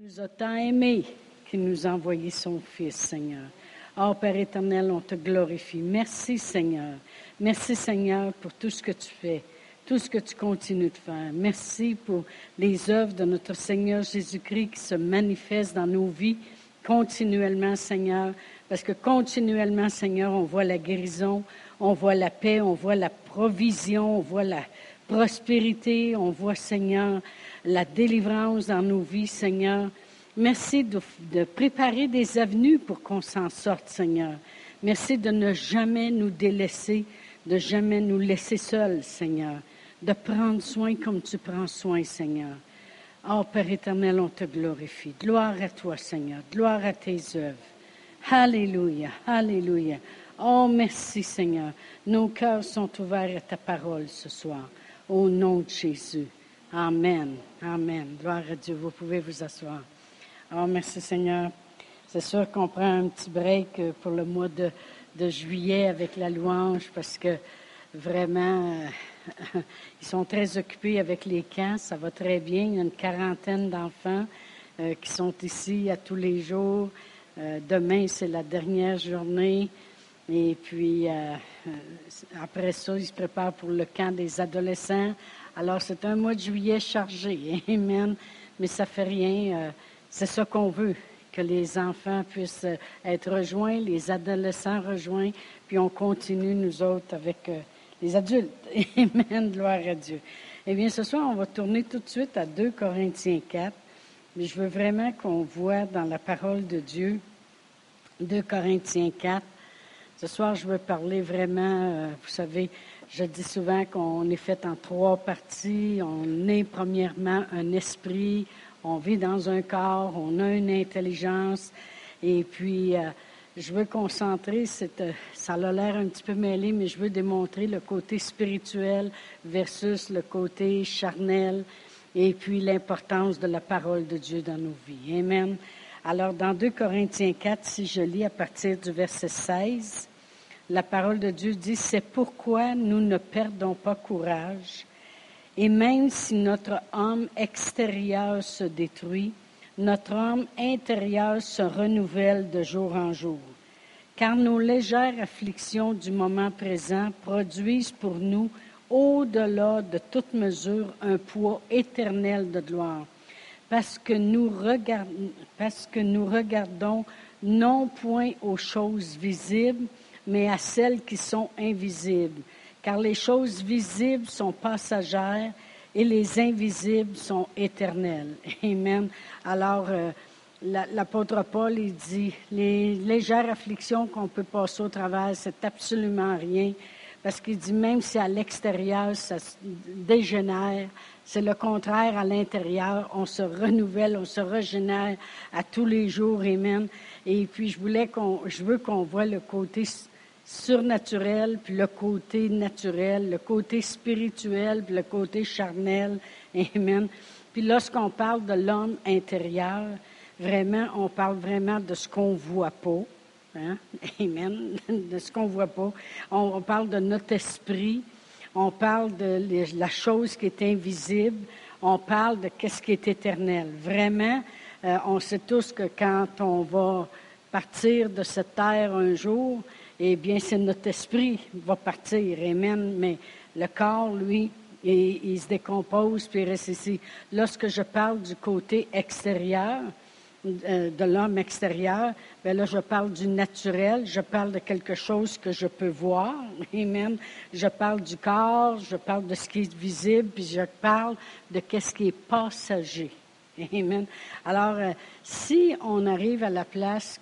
Il nous a tant aimés qu'il nous a envoyé son Fils, Seigneur. Oh, Père éternel, on te glorifie. Merci, Seigneur. Merci, Seigneur, pour tout ce que tu fais, tout ce que tu continues de faire. Merci pour les œuvres de notre Seigneur Jésus-Christ qui se manifestent dans nos vies continuellement, Seigneur. Parce que continuellement, Seigneur, on voit la guérison, on voit la paix, on voit la provision, on voit la prospérité, on voit, Seigneur, la délivrance dans nos vies, Seigneur. Merci de préparer des avenues pour qu'on s'en sorte, Seigneur. Merci de ne jamais nous délaisser, de jamais nous laisser seuls, Seigneur. De prendre soin comme tu prends soin, Seigneur. Oh, Père éternel, on te glorifie. Gloire à toi, Seigneur. Gloire à tes œuvres. Alléluia, alléluia. Oh, merci, Seigneur. Nos cœurs sont ouverts à ta parole ce soir. Au nom de Jésus. Amen, amen. Gloire à Dieu. Vous pouvez vous asseoir. Oh, merci, Seigneur. C'est sûr qu'on prend un petit break pour le mois de juillet avec la louange parce que vraiment, ils sont très occupés avec les camps. Ça va très bien. Il y a une quarantaine d'enfants qui sont ici à tous les jours. Demain, c'est la dernière journée. Et puis, après ça, ils se préparent pour le camp des adolescents. Alors, c'est un mois de juillet chargé. Amen. Mais ça fait rien. C'est ça qu'on veut, que les enfants puissent être rejoints, les adolescents rejoints, puis on continue, nous autres, avec les adultes. Amen. Gloire à Dieu. Eh bien, ce soir, on va tourner tout de suite à 2 Corinthiens 4. Mais je veux vraiment qu'on voit dans la parole de Dieu, 2 Corinthiens 4. Ce soir, je veux parler vraiment, vous savez, je dis souvent qu'on est fait en 3 parties. On est premièrement un esprit, on vit dans un corps, on a une intelligence. Et puis, je veux concentrer, ça a l'air un petit peu mêlé, mais je veux démontrer le côté spirituel versus le côté charnel. Et puis, l'importance de la parole de Dieu dans nos vies. Amen. Alors, dans 2 Corinthiens 4, si je lis à partir du verset 16, la parole de Dieu dit « C'est pourquoi nous ne perdons pas courage, et même si notre homme extérieur se détruit, notre homme intérieur se renouvelle de jour en jour. Car nos légères afflictions du moment présent produisent pour nous, au-delà de toute mesure, un poids éternel de gloire. Parce que nous regardons non point aux choses visibles, mais à celles qui sont invisibles. Car les choses visibles sont passagères et les invisibles sont éternelles. Amen. Alors, l'apôtre Paul, il dit, les légères afflictions qu'on peut passer au travers, c'est absolument rien. Parce qu'il dit, même si à l'extérieur, ça se dégénère, c'est le contraire à l'intérieur. On se renouvelle, on se régénère à tous les jours. Amen. Et puis, je veux qu'on voit le côté surnaturel, puis le côté naturel, le côté spirituel, puis le côté charnel. Amen. Puis lorsqu'on parle de l'homme intérieur, vraiment, on parle vraiment de ce qu'on voit pas. Hein? Amen. De ce qu'on voit pas. On parle de notre esprit. On parle de la chose qui est invisible. On parle de qu'est-ce qui est éternel. Vraiment, on sait tous que quand on va partir de cette terre un jour, eh bien, c'est notre esprit qui va partir. Amen. Mais le corps, lui, il se décompose puis il reste ici. Lorsque je parle du côté extérieur, de l'homme extérieur, bien là, je parle du naturel, je parle de quelque chose que je peux voir. Amen. Je parle du corps, je parle de ce qui est visible, puis je parle de ce qui est passager. Amen. Alors, si on arrive à la place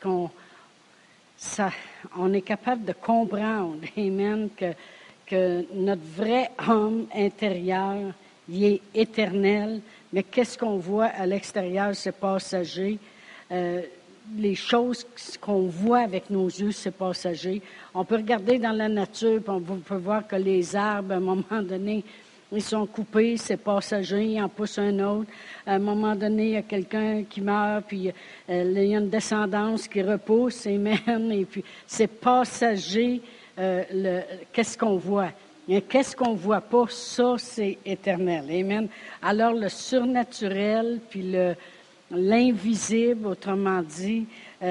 on est capable de comprendre, amen, que notre vrai homme intérieur, il est éternel, mais qu'est-ce qu'on voit à l'extérieur, c'est passager. Les choses qu'on voit avec nos yeux, c'est passager. On peut regarder dans la nature, puis on peut voir que les arbres, à un moment donné, ils sont coupés, c'est passager, il en pousse un autre. À un moment donné, il y a quelqu'un qui meurt, puis il y a une descendance qui repousse, amen, et puis c'est passager, qu'est-ce qu'on voit. Et qu'est-ce qu'on voit pas, ça, c'est éternel, amen. Alors, le surnaturel, puis l'invisible, autrement dit,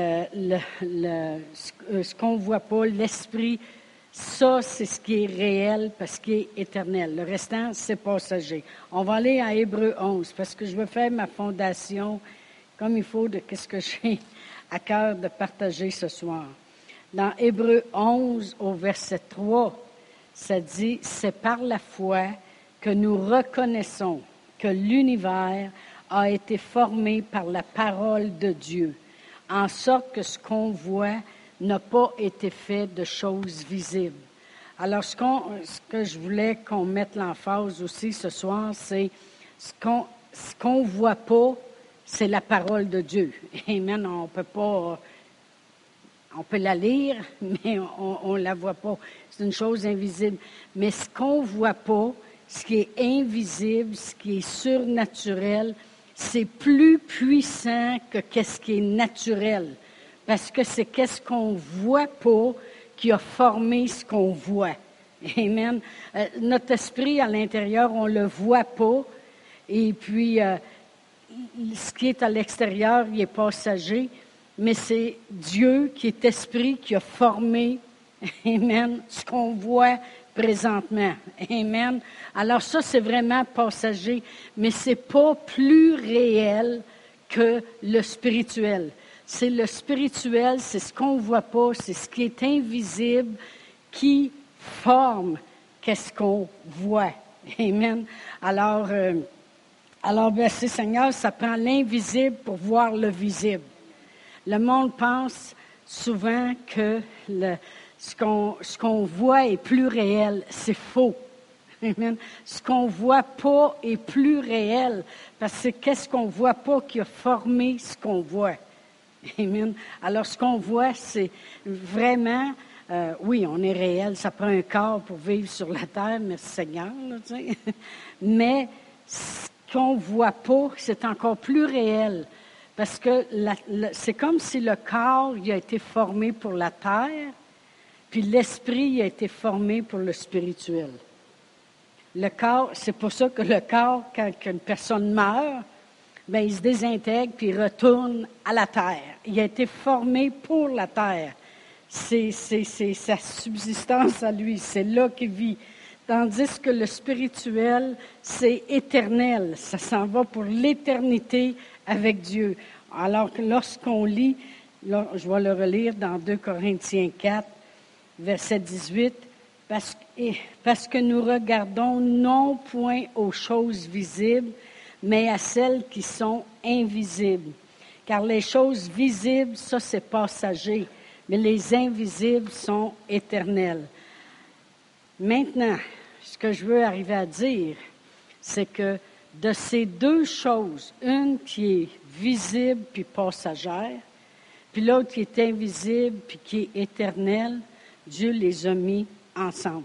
ce qu'on ne voit pas, l'esprit, ça, c'est ce qui est réel parce qu'il est éternel. Le restant, c'est passager. On va aller à Hébreux 11 parce que je veux faire ma fondation comme il faut de ce que j'ai à cœur de partager ce soir. Dans Hébreux 11, au verset 3, ça dit « C'est par la foi que nous reconnaissons que l'univers a été formé par la parole de Dieu, en sorte que ce qu'on voit n'a pas été fait de choses visibles. » Alors, ce que je voulais qu'on mette l'emphase aussi ce soir, c'est ce qu'on voit pas, c'est la parole de Dieu. Amen. On peut pas, on peut la lire, mais on la voit pas. C'est une chose invisible. Mais ce qu'on voit pas, ce qui est invisible, ce qui est surnaturel, c'est plus puissant que qu'est-ce qui est naturel. Parce que c'est qu'est-ce qu'on voit pas qui a formé ce qu'on voit. Amen. Notre esprit à l'intérieur, on le voit pas. Et puis, ce qui est à l'extérieur, il est passager. Mais c'est Dieu qui est esprit qui a formé, amen, ce qu'on voit présentement. Amen. Alors ça, c'est vraiment passager, mais c'est pas plus réel que le spirituel. C'est le spirituel, c'est ce qu'on voit pas, c'est ce qui est invisible qui forme qu'est-ce qu'on voit. Amen. Alors, merci Seigneur, ça prend l'invisible pour voir le visible. Le monde pense souvent que ce qu'on voit est plus réel. C'est faux. Amen. Ce qu'on voit pas est plus réel parce que c'est qu'est-ce qu'on voit pas qui a formé ce qu'on voit. Amen. Alors, ce qu'on voit, c'est vraiment, oui, on est réel. Ça prend un corps pour vivre sur la terre, merci Seigneur. Là, tu sais. Mais ce qu'on voit pas, c'est encore plus réel. Parce que c'est comme si le corps il a été formé pour la terre, puis l'esprit il a été formé pour le spirituel. Le corps, c'est pour ça que le corps, quand une personne meurt, bien, il se désintègre puis il retourne à la terre. Il a été formé pour la terre. C'est sa subsistance à lui, c'est là qu'il vit. Tandis que le spirituel, c'est éternel. Ça s'en va pour l'éternité avec Dieu. Alors que lorsqu'on lit, là, je vais le relire dans 2 Corinthiens 4, verset 18, parce que nous regardons non point aux choses visibles, mais à celles qui sont invisibles. Car les choses visibles, ça c'est passager, mais les invisibles sont éternels. Maintenant, ce que je veux arriver à dire, c'est que de ces deux choses, une qui est visible puis passagère, puis l'autre qui est invisible puis qui est éternelle, Dieu les a mis ensemble.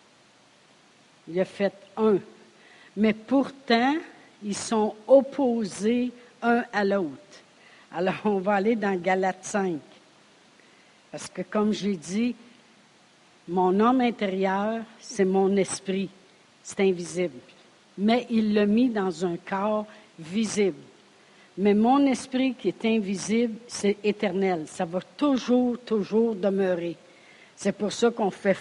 Il a fait un. Mais pourtant, ils sont opposés un à l'autre. Alors, on va aller dans Galates 5. Parce que, comme j'ai dit, mon homme intérieur, c'est mon esprit. C'est invisible. Mais il l'a mis dans un corps visible. Mais mon esprit qui est invisible, c'est éternel. Ça va toujours, toujours demeurer. C'est pour ça qu'on fait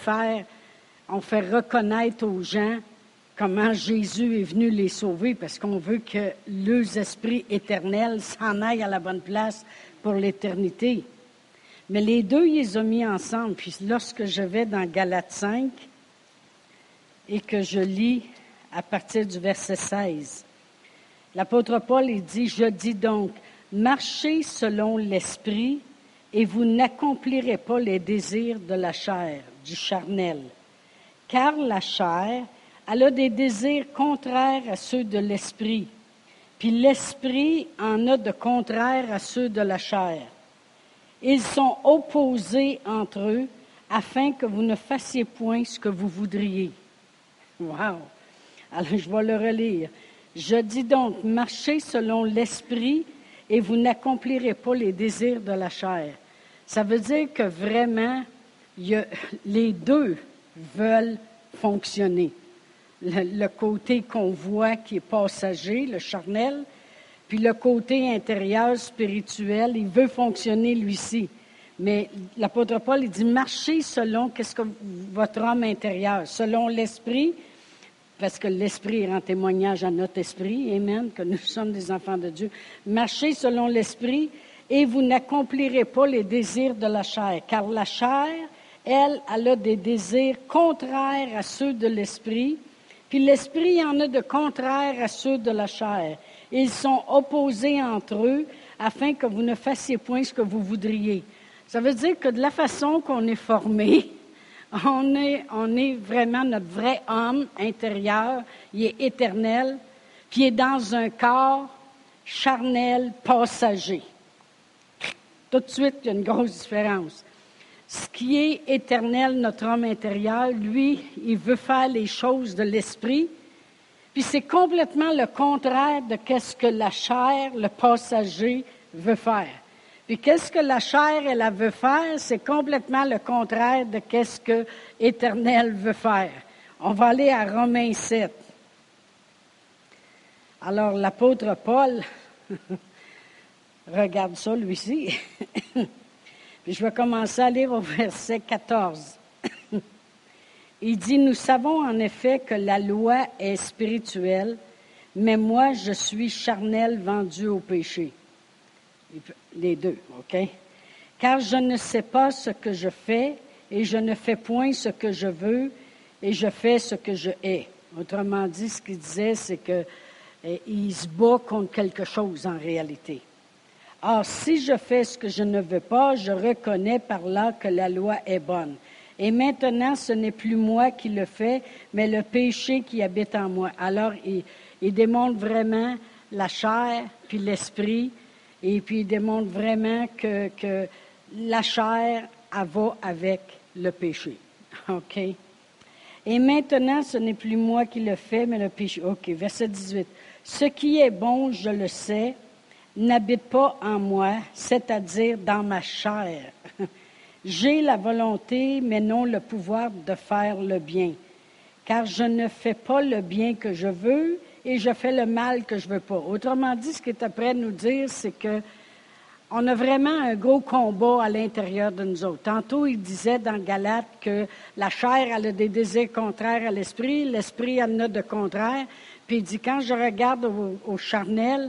reconnaître aux gens comment Jésus est venu les sauver, parce qu'on veut que leurs esprits éternels s'en aillent à la bonne place pour l'éternité. Mais les deux, ils les ont mis ensemble. Puis lorsque je vais dans Galates 5 et que je lis à partir du verset 16, l'apôtre Paul, il dit, « Je dis donc, marchez selon l'esprit et vous n'accomplirez pas les désirs de la chair, du charnel. Car la chair, elle a des désirs contraires à ceux de l'esprit, puis l'esprit en a de contraires à ceux de la chair. Ils sont opposés entre eux, afin que vous ne fassiez point ce que vous voudriez. » Wow! Alors, je vais le relire. « Je dis donc, marchez selon l'esprit, et vous n'accomplirez pas les désirs de la chair. » Ça veut dire que vraiment, les deux veulent fonctionner. Le côté qu'on voit qui est passager, le charnel, Puis le côté intérieur, spirituel, il veut fonctionner lui-ci. Mais l'apôtre Paul, il dit, marchez selon qu'est-ce que votre homme intérieur, selon l'esprit, parce que l'esprit rend témoignage à notre esprit, amen, que nous sommes des enfants de Dieu. Marchez selon l'esprit et vous n'accomplirez pas les désirs de la chair, car la chair, elle a des désirs contraires à ceux de l'esprit, puis l'esprit en a de contraires à ceux de la chair. Ils sont opposés entre eux afin que vous ne fassiez point ce que vous voudriez. Ça veut dire que de la façon qu'on est formé, on est vraiment notre vrai homme intérieur, il est éternel, puis il est dans un corps charnel, passager. Tout de suite, il y a une grosse différence. Ce qui est éternel, notre homme intérieur, lui, il veut faire les choses de l'esprit, puis c'est complètement le contraire de ce que la chair, le passager, veut faire. Puis qu'est-ce que la chair, elle veut faire, c'est complètement le contraire de ce que l'Éternel veut faire. On va aller à Romains 7. Alors, l'apôtre Paul, regarde ça, lui-ci. Puis je vais commencer à lire au verset 14. Il dit, « Nous savons en effet que la loi est spirituelle, mais moi, je suis charnel, vendu au péché. » Les deux, OK? « Car je ne sais pas ce que je fais, et je ne fais point ce que je veux, et je fais ce que je hais. » Autrement dit, ce qu'il disait, c'est qu'il se bat contre quelque chose en réalité. « Or, si je fais ce que je ne veux pas, je reconnais par là que la loi est bonne. Et maintenant, ce n'est plus moi qui le fais, mais le péché qui habite en moi. » Alors, il démontre vraiment la chair, puis l'esprit, et puis il démontre vraiment que la chair, elle va avec le péché. OK? Et maintenant, ce n'est plus moi qui le fais, mais le péché. OK, verset 18. « Ce qui est bon, je le sais, n'habite pas en moi, c'est-à-dire dans ma chair. J'ai la volonté, mais non le pouvoir de faire le bien. Car je ne fais pas le bien que je veux et je fais le mal que je veux pas. » Autrement dit, ce qu'il est après de nous dire, c'est que on a vraiment un gros combat à l'intérieur de nous autres. Tantôt, il disait dans Galates que la chair, elle a des désirs contraires à l'esprit en a de contraires. Puis il dit, quand je regarde au charnel,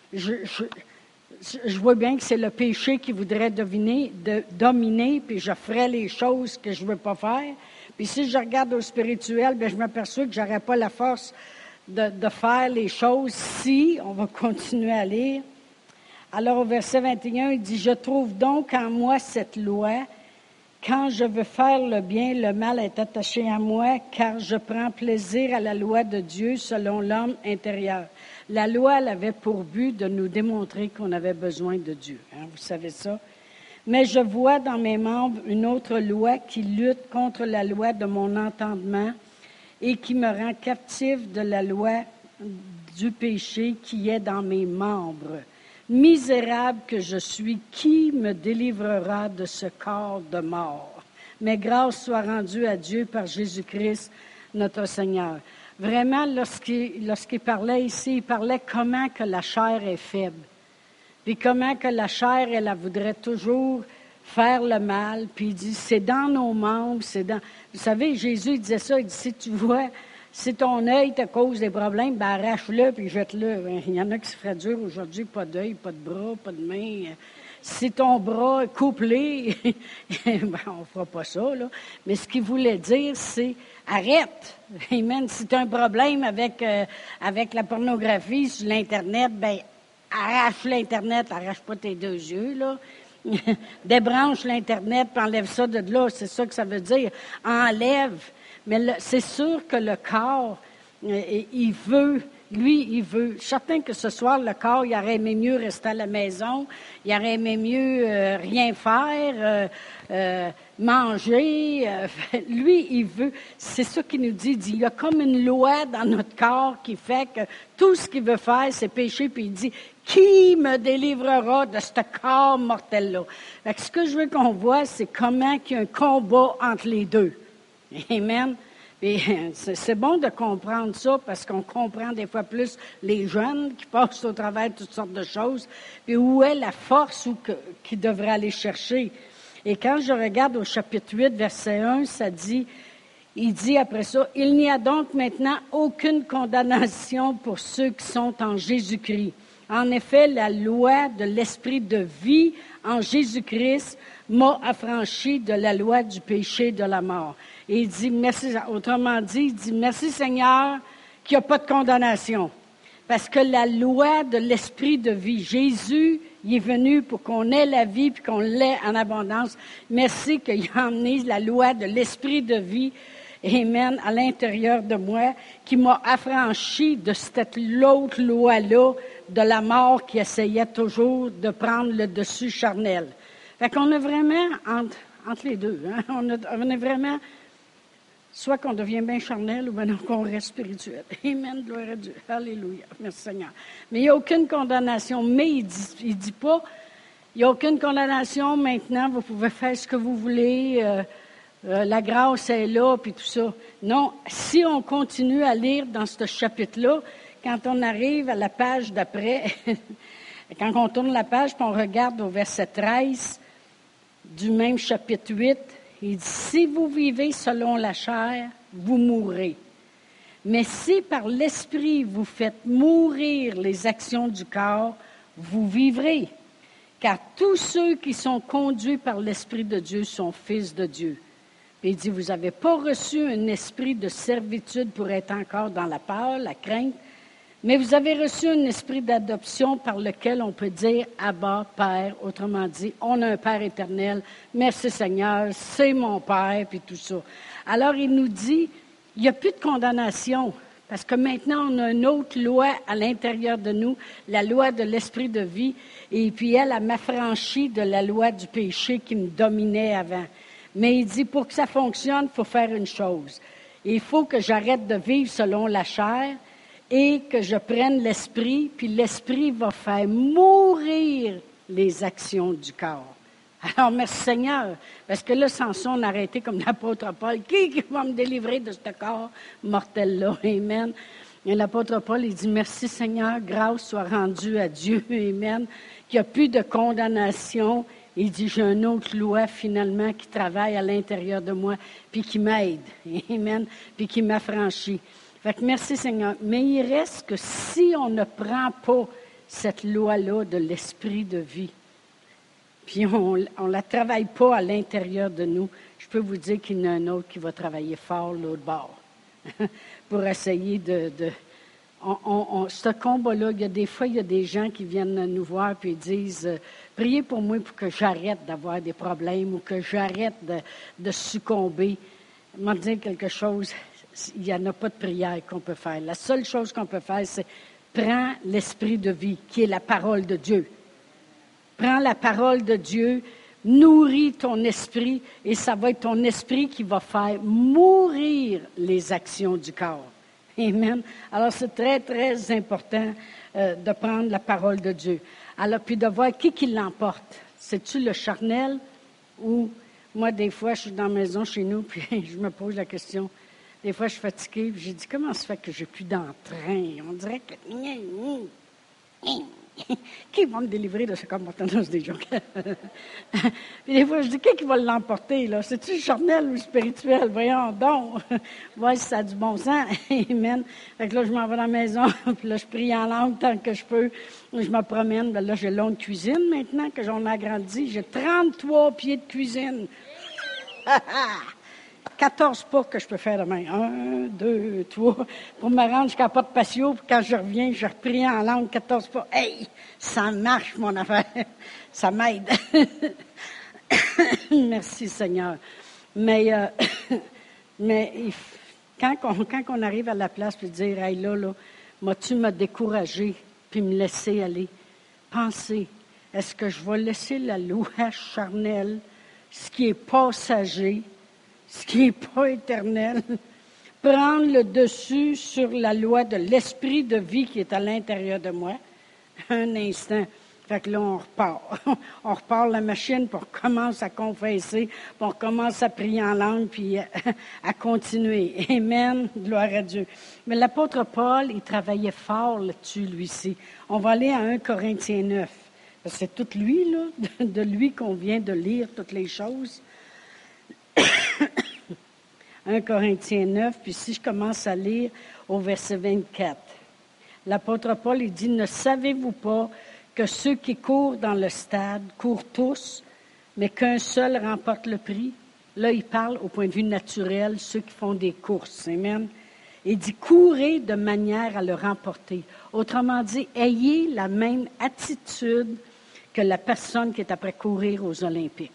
je vois bien que c'est le péché qui voudrait dominer, puis je ferais les choses que je ne veux pas faire. Puis si je regarde au spirituel, bien, je m'aperçois que je n'aurais pas la force de faire les choses si, on va continuer à lire. Alors au verset 21, il dit, « Je trouve donc en moi cette loi. Quand je veux faire le bien, le mal est attaché à moi, car je prends plaisir à la loi de Dieu selon l'homme intérieur. » La loi, elle avait pour but de nous démontrer qu'on avait besoin de Dieu. Hein, vous savez ça? « Mais je vois dans mes membres une autre loi qui lutte contre la loi de mon entendement et qui me rend captif de la loi du péché qui est dans mes membres. Misérable que je suis, qui me délivrera de ce corps de mort? Mais grâce soit rendue à Dieu par Jésus-Christ, notre Seigneur. » Vraiment, lorsqu'il parlait ici, il parlait comment que la chair est faible. Puis comment que la chair, elle voudrait toujours faire le mal. Puis il dit, c'est dans nos membres, c'est dans... Vous savez, Jésus il disait ça, il dit, si tu vois, si ton œil te cause des problèmes, ben arrache-le puis jette-le. Il y en a qui se feraient dur aujourd'hui, pas d'œil, pas de bras, pas de main. Si ton bras est couplé, ben, on ne fera pas ça, là. Mais ce qu'il voulait dire, c'est arrête. Amen. Si tu as un problème avec la pornographie sur l'Internet, ben arrache l'Internet, arrache pas tes deux yeux, là. Débranche l'Internet, puis enlève ça de là. C'est ça que ça veut dire. Enlève. Mais c'est sûr que le corps, il veut... Lui, il veut, certain que ce soir, le corps, il aurait aimé mieux rester à la maison, il aurait aimé mieux rien faire, manger. Lui, il veut, c'est ça qu'il nous dit, il y a comme une loi dans notre corps qui fait que tout ce qu'il veut faire, c'est pécher, puis il dit, qui me délivrera de ce corps mortel-là? Fait que ce que je veux qu'on voit, c'est comment il y a un combat entre les deux. Amen. Et c'est bon de comprendre ça parce qu'on comprend des fois plus les jeunes qui passent au travers de toutes sortes de choses. Puis où est la force qu'ils devraient aller chercher. Et quand je regarde au chapitre 8, verset 1, il dit après ça, « Il n'y a donc maintenant aucune condamnation pour ceux qui sont en Jésus-Christ. En effet, la loi de l'esprit de vie en Jésus-Christ m'a affranchi de la loi du péché et de la mort. » Et il dit, merci, autrement dit, il dit, merci Seigneur qu'il n'y a pas de condamnation. Parce que la loi de l'esprit de vie, Jésus, il est venu pour qu'on ait la vie puis qu'on l'ait en abondance. Merci qu'il a emmené la loi de l'esprit de vie, amen, à l'intérieur de moi, qui m'a affranchi de l'autre loi-là, de la mort qui essayait toujours de prendre le dessus charnel. Fait qu'on est vraiment entre les deux. Hein? On est vraiment, soit qu'on devient bien charnel ou bien qu'on reste spirituel. Amen, gloire à Dieu. Alléluia. Merci Seigneur. Mais il n'y a aucune condamnation. Mais il dit pas, il n'y a aucune condamnation maintenant, vous pouvez faire ce que vous voulez, la grâce est là, puis tout ça. Non, si on continue à lire dans ce chapitre-là, quand on arrive à la page d'après, quand on tourne la page, puis on regarde au verset 13 du même chapitre 8, il dit, « Si vous vivez selon la chair, vous mourrez. Mais si par l'Esprit vous faites mourir les actions du corps, vous vivrez. Car tous ceux qui sont conduits par l'Esprit de Dieu sont fils de Dieu. » Puis il dit, « Vous n'avez pas reçu un esprit de servitude pour être encore dans la peur, la crainte, mais vous avez reçu un esprit d'adoption par lequel on peut dire « Abba, Père », autrement dit, on a un Père éternel, merci Seigneur, c'est mon Père, puis tout ça. Alors il nous dit, il n'y a plus de condamnation, parce que maintenant on a une autre loi à l'intérieur de nous, la loi de l'esprit de vie, et puis elle m'affranchit de la loi du péché qui me dominait avant. Mais il dit, pour que ça fonctionne, il faut faire une chose. Il faut que j'arrête de vivre selon la chair, et que je prenne l'esprit, puis l'esprit va faire mourir les actions du corps. Alors, merci Seigneur, parce que là, sans ça, on a arrêté comme l'apôtre Paul. Qui va me délivrer de ce corps mortel-là? Amen. Et l'apôtre Paul, il dit, merci Seigneur, grâce soit rendue à Dieu. Amen. Qu'il n'y a plus de condamnation. Il dit, j'ai une autre loi, finalement, qui travaille à l'intérieur de moi, puis qui m'aide. Amen. Puis qui m'affranchit. Fait que merci Seigneur. Mais il reste que si on ne prend pas cette loi-là de l'esprit de vie, puis on ne la travaille pas à l'intérieur de nous, je peux vous dire qu'il y en a un autre qui va travailler fort l'autre bord pour essayer ce combat-là, il y a des gens qui viennent nous voir puis ils disent priez pour moi pour que j'arrête d'avoir des problèmes ou que j'arrête de succomber. Je vais dire quelque chose. Il n'y en a pas de prière qu'on peut faire. La seule chose qu'on peut faire, c'est prends l'esprit de vie, qui est la parole de Dieu. Prends la parole de Dieu, nourris ton esprit, et ça va être ton esprit qui va faire mourir les actions du corps. Amen. Alors, c'est très, très important de prendre la parole de Dieu. Alors, puis de voir qui l'emporte. C'est-tu le charnel ou... Moi, des fois, je suis dans la maison chez nous, puis je me pose la question... Des fois, je suis fatiguée, puis j'ai dit, comment ça fait que j'ai plus d'entrain? On dirait que... Qui va me délivrer de ce comportement? C'est des gens. Puis des fois, je dis, qui va l'emporter, là? C'est-tu charnel ou spirituel? Voyons donc. Voir si ça a du bon sens. Amen. Fait que là, je m'en vais dans la maison, puis là, je prie en langue tant que je peux. Je me promène. Ben là, j'ai longue cuisine maintenant, que j'en ai agrandi. J'ai 33 pieds de cuisine. 14 pas que je peux faire demain. 1, 2, 3. Pour me rendre jusqu'à Porte Patio, puis quand je reviens, je reprie en langue 14 pas. Hey, ça marche, mon affaire. Ça m'aide. Merci, Seigneur. Mais quand on arrive à la place, puis dire, hey, là, m'as-tu me décourager, puis me laisser aller? Pensez, est-ce que je vais laisser la loi charnelle, ce qui est passager, ce qui n'est pas éternel, prendre le dessus sur la loi de l'esprit de vie qui est à l'intérieur de moi? Un instant. Fait que là, on repart. On repart la machine, puis on commence à confesser, puis on commence à prier en langue, puis à continuer. Amen. Gloire à Dieu. Mais l'apôtre Paul, il travaillait fort là-dessus, lui-ci. On va aller à 1 Corinthiens 9. Parce que c'est tout lui, là, de lui qu'on vient de lire toutes les choses. 1 Corinthiens 9, puis si je commence à lire au verset 24. L'apôtre Paul, il dit, « Ne savez-vous pas que ceux qui courent dans le stade courent tous, mais qu'un seul remporte le prix? » Là, il parle au point de vue naturel, ceux qui font des courses. Amen. Il dit, « Courez de manière à le remporter. » Autrement dit, ayez la même attitude que la personne qui est après courir aux Olympiques.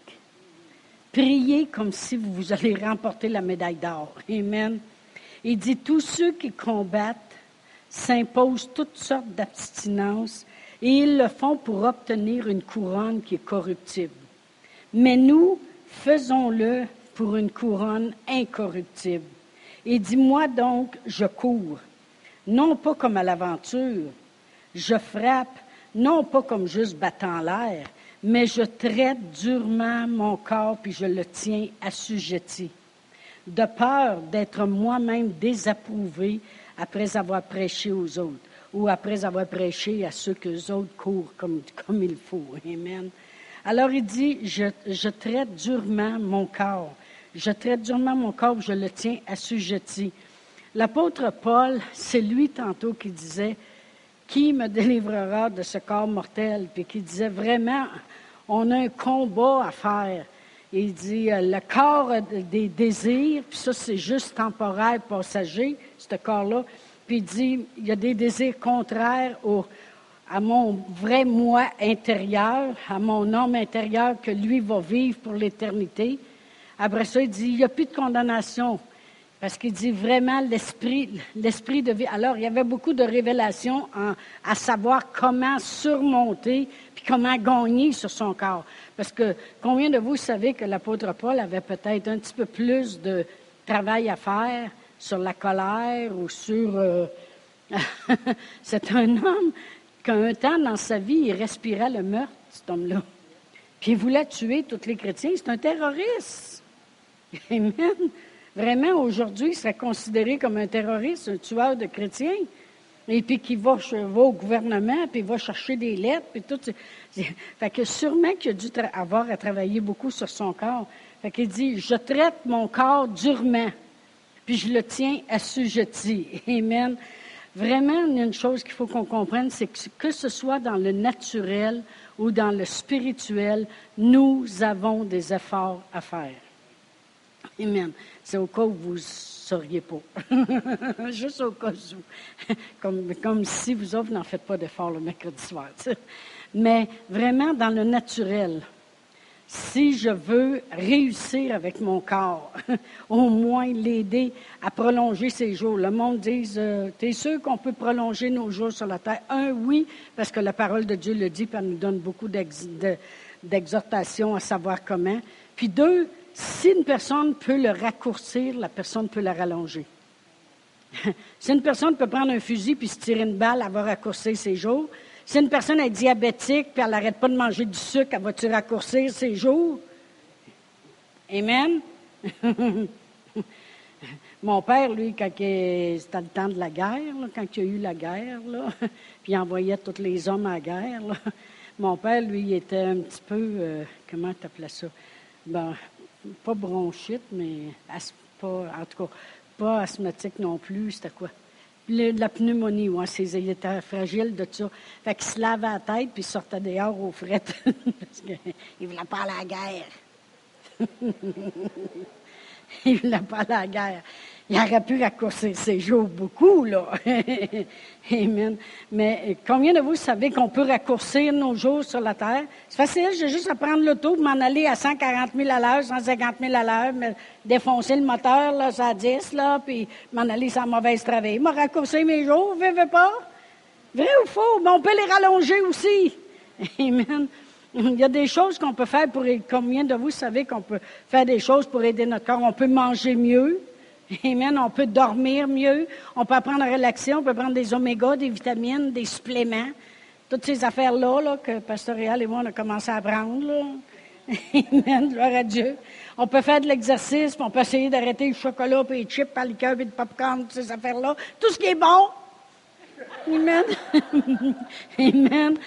Priez comme si vous allez remporter la médaille d'or. Amen. Il dit, « Tous ceux qui combattent s'imposent toutes sortes d'abstinences et ils le font pour obtenir une couronne qui est corruptible. Mais nous, faisons-le pour une couronne incorruptible. Et dis-moi donc, je cours, non pas comme à l'aventure, je frappe, non pas comme juste battant l'air, mais je traite durement mon corps puis je le tiens assujetti, de peur d'être moi-même désapprouvé après avoir prêché aux autres, ou après avoir prêché à ceux que les autres courent comme il faut. Amen. Alors il dit, je traite durement mon corps. Je traite durement mon corps, je le tiens assujetti. L'apôtre Paul, c'est lui tantôt qui disait, qui me délivrera de ce corps mortel? Puis qui disait vraiment, on a un combat à faire. Il dit, le corps des désirs, puis ça c'est juste temporaire, passager, ce corps-là. Puis il dit, il y a des désirs contraires à mon vrai moi intérieur, à mon homme intérieur que lui va vivre pour l'éternité. Après ça, il dit, il n'y a plus de condamnation. Parce qu'il dit vraiment l'esprit de vie. Alors, il y avait beaucoup de révélations à savoir comment surmonter puis comment gagner sur son corps. Parce que combien de vous savez que l'apôtre Paul avait peut-être un petit peu plus de travail à faire sur la colère ou sur... C'est un homme qu'un temps dans sa vie, il respirait le meurtre, cet homme-là. Puis il voulait tuer tous les chrétiens. C'est un terroriste. Amen. Vraiment, aujourd'hui, il serait considéré comme un terroriste, un tueur de chrétiens. Et puis qui va au gouvernement, puis il va chercher des lettres, puis tout. Fait que sûrement qu'il a dû avoir à travailler beaucoup sur son corps. Fait qu'il dit, je traite mon corps durement, puis je le tiens assujetti. Amen. Vraiment, il y a une chose qu'il faut qu'on comprenne, c'est que ce soit dans le naturel ou dans le spirituel, nous avons des efforts à faire. Amen. C'est au cas où vous ne sauriez pas. Juste au cas où. Comme si vous autres n'en faites pas d'efforts le mercredi soir. T'sais. Mais vraiment dans le naturel. Si je veux réussir avec mon corps, au moins l'aider à prolonger ses jours. Le monde dit, t'es sûr qu'on peut prolonger nos jours sur la terre? Oui, parce que la parole de Dieu le dit, puis elle nous donne beaucoup d'exhortations à savoir comment. Puis 2, si une personne peut le raccourcir, la personne peut la rallonger. Si une personne peut prendre un fusil puis se tirer une balle, elle va raccourcir ses jours. Si une personne est diabétique puis elle n'arrête pas de manger du sucre, elle va-tu raccourcir ses jours? Amen? Mon père, lui, c'était le temps de la guerre, là, quand il y a eu la guerre, là, puis il envoyait tous les hommes à la guerre, là. Mon père, lui, il était un petit peu, comment tu appelais ça? Ben, pas bronchite, mais pas, en tout cas, pas asthmatique non plus, c'était quoi? La pneumonie, ouais, il était fragile de ça. Fait qu'il se lavait la tête puis il sortait dehors aux frettes. Parce qu'il ne voulait pas aller à la guerre. Il ne voulait pas aller à la guerre. Il aurait pu raccourcir ses jours beaucoup, là. Amen. Mais combien de vous savez qu'on peut raccourcir nos jours sur la terre? C'est facile, j'ai juste à prendre l'auto pour m'en aller à 140 000 à l'heure, 150 000 à l'heure, mais défoncer le moteur, là, ça 10, là, puis m'en aller sans mauvaise travail. M'a raccourci mes jours, veux pas? Vrai ou faux? Mais on peut les rallonger aussi. Amen. Il y a des choses qu'on peut faire pour... Combien de vous savez qu'on peut faire des choses pour aider notre corps? On peut manger mieux. Amen. On peut dormir mieux. On peut apprendre à relaxer. On peut prendre des oméga, des vitamines, des suppléments. Toutes ces affaires-là là, que Pasteur Réal et moi, on a commencé à prendre. Là. Amen, gloire à Dieu. On peut faire de l'exercice, puis on peut essayer d'arrêter le chocolat, puis les chips, puis le liqueur, puis le popcorn, toutes ces affaires-là. Tout ce qui est bon. Amen. Amen.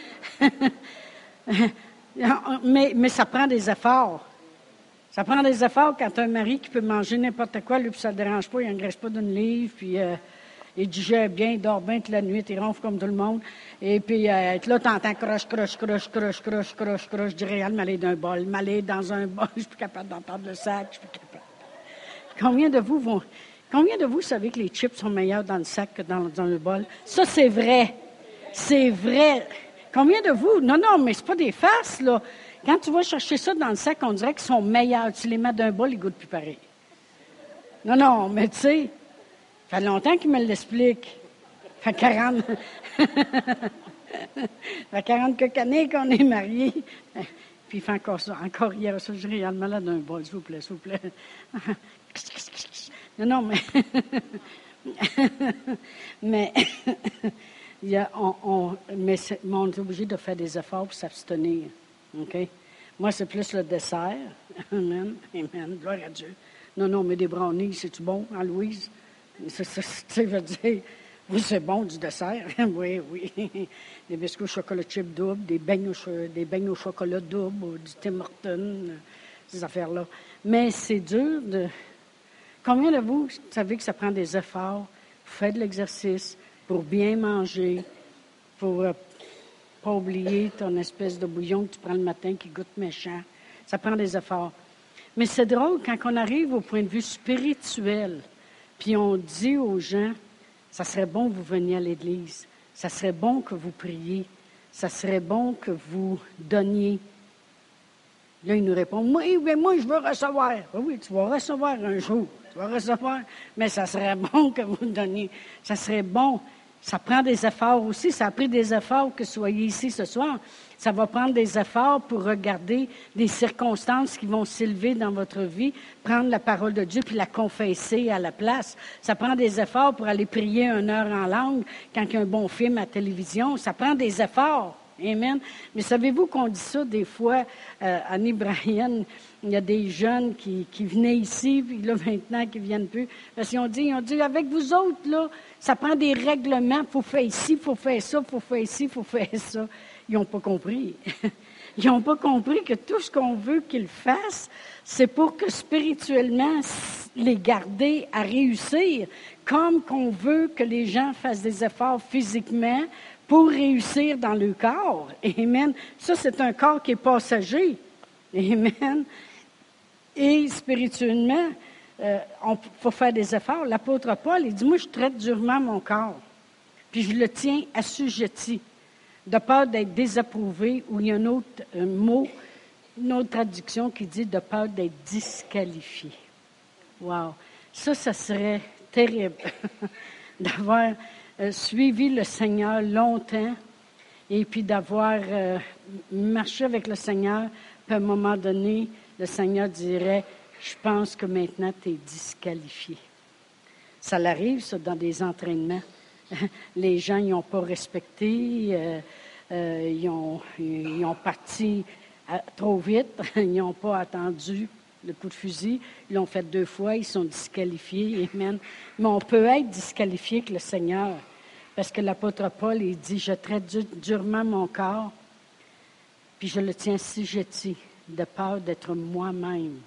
mais ça prend des efforts. Ça prend des efforts quand tu as un mari qui peut manger n'importe quoi, lui, puis ça ne le dérange pas, il n'engraisse pas d'une livre, puis il digère bien, il dort bien toute la nuit, il ronfle comme tout le monde. Et puis là, tu entends croche, je dirais, elle m'aller d'un bol, m'aller dans un bol, je suis plus capable d'entendre le sac, je suis plus capable. Combien de vous savez que les chips sont meilleurs dans le sac que dans un bol? Ça, c'est vrai. C'est vrai. Combien de vous? Non, mais c'est pas des farces, là. Quand tu vas chercher ça dans le sac, on dirait qu'ils sont meilleurs. Tu les mets d'un bol, ils goûtent plus pareil. Non, mais tu sais, ça fait longtemps qu'il me l'explique. Ça fait 40... ça fait 40 quelques années qu'on est mariés. Puis il fait encore ça. Encore hier, ça, je dirais, il y a le malade d'un bol, s'il vous plaît. Non, mais... mais... on est obligé de faire des efforts pour s'abstenir. OK? Moi, c'est plus le dessert. Amen. Gloire à Dieu. Non, mais des brownies, c'est-tu bon, hein, Louise? Ça veut dire, oui, c'est bon du dessert. Oui. Des biscuits au chocolat chip double, des beignes au chocolat double, ou du Tim Hortons, ces affaires-là. Mais c'est dur de... Combien de vous savez que ça prend des efforts pour faire de l'exercice, pour bien manger, pour pas oublier ton espèce de bouillon que tu prends le matin qui goûte méchant. Ça prend des efforts. Mais c'est drôle, quand on arrive au point de vue spirituel, puis on dit aux gens, ça serait bon que vous veniez à l'Église, ça serait bon que vous priez, ça serait bon que vous donniez. Là, ils nous répondent, moi, je veux recevoir. Oui, tu vas recevoir un jour, tu vas recevoir, mais ça serait bon que vous donniez. Ça serait bon. Ça prend des efforts aussi. Ça a pris des efforts que vous soyez ici ce soir. Ça va prendre des efforts pour regarder des circonstances qui vont s'élever dans votre vie, prendre la parole de Dieu puis la confesser à la place. Ça prend des efforts pour aller prier 1 heure en langue quand il y a un bon film à la télévision. Ça prend des efforts. Amen. Mais savez-vous qu'on dit ça des fois, Annie Bryan, il y a des jeunes qui venaient ici, puis là maintenant qui ne viennent plus, parce qu'ils ont dit, avec vous autres, là, ça prend des règlements, il faut faire ici, il faut faire ça, il faut faire ici, il faut faire ça. Ils n'ont pas compris. Ils n'ont pas compris que tout ce qu'on veut qu'ils fassent, c'est pour que spirituellement, les garder à réussir, comme qu'on veut que les gens fassent des efforts physiquement pour réussir dans le corps. Amen. Ça, c'est un corps qui est passager. Amen. Et spirituellement, il faut faire des efforts. L'apôtre Paul, il dit, moi, je traite durement mon corps, puis je le tiens assujetti, de peur d'être désapprouvé, ou il y a un autre mot, une autre traduction qui dit de peur d'être disqualifié. Wow! Ça serait terrible d'avoir suivi le Seigneur longtemps et puis d'avoir marché avec le Seigneur, puis à un moment donné, le Seigneur dirait, je pense que maintenant tu es disqualifié. Ça l'arrive, ça, dans des entraînements. Les gens, ils n'ont pas respecté, ils ont parti trop vite, ils n'ont pas attendu le coup de fusil, ils l'ont fait 2 fois, ils sont disqualifiés, amen. Mais on peut être disqualifié avec le Seigneur, parce que l'apôtre Paul, il dit, je traite durement mon corps, puis je le tiens assujetti, de peur d'être moi-même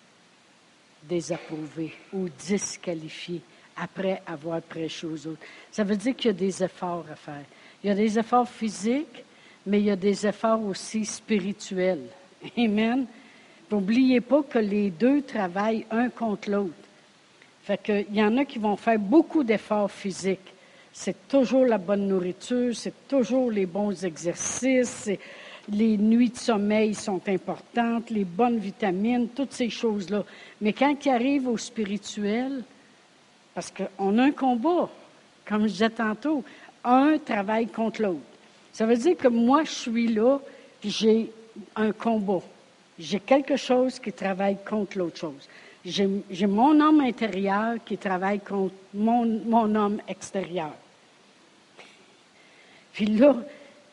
désapprouvé ou disqualifié après avoir prêché aux autres. Ça veut dire qu'il y a des efforts à faire. Il y a des efforts physiques, mais il y a des efforts aussi spirituels. Amen. N'oubliez pas que les deux travaillent un contre l'autre. Fait que, il y en a qui vont faire beaucoup d'efforts physiques. C'est toujours la bonne nourriture, c'est toujours les bons exercices, les nuits de sommeil sont importantes, les bonnes vitamines, toutes ces choses-là. Mais quand ils arrivent au spirituel, parce qu'on a un combat, comme je disais tantôt, un travaille contre l'autre. Ça veut dire que moi, je suis là, puis j'ai un combat. J'ai quelque chose qui travaille contre l'autre chose. J'ai mon homme intérieur qui travaille contre mon homme extérieur. Puis là,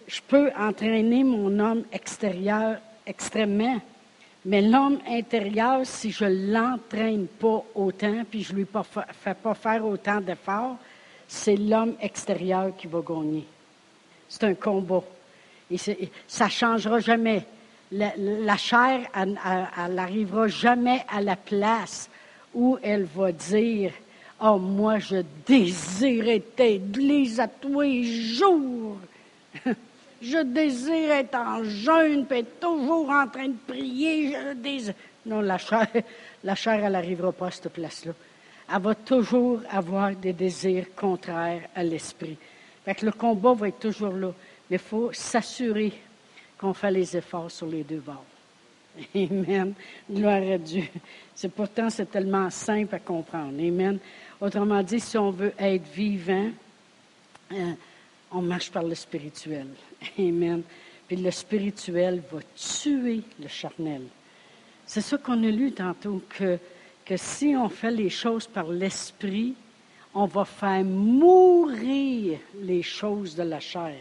je peux entraîner mon homme extérieur extrêmement, mais l'homme intérieur, si je ne l'entraîne pas autant, puis je ne lui fais pas faire autant d'efforts, c'est l'homme extérieur qui va gagner. C'est un combat. Et ça ne changera jamais. La chair, elle n'arrivera jamais à la place où elle va dire « Oh, moi, je désire être église à tous les jours. Je désire être en jeûne, puis être toujours en train de prier. Je désire. » Non, la chair, elle n'arrivera pas à cette place-là. Elle va toujours avoir des désirs contraires à l'esprit. Fait que le combat va être toujours là. Mais il faut s'assurer qu'on fait les efforts sur les deux bords. Amen. Gloire à Dieu. Pourtant, c'est tellement simple à comprendre. Amen. Autrement dit, si on veut être vivant, on marche par le spirituel. Amen. Puis le spirituel va tuer le charnel. C'est ça qu'on a lu tantôt, que si on fait les choses par l'esprit, on va faire mourir les choses de la chair.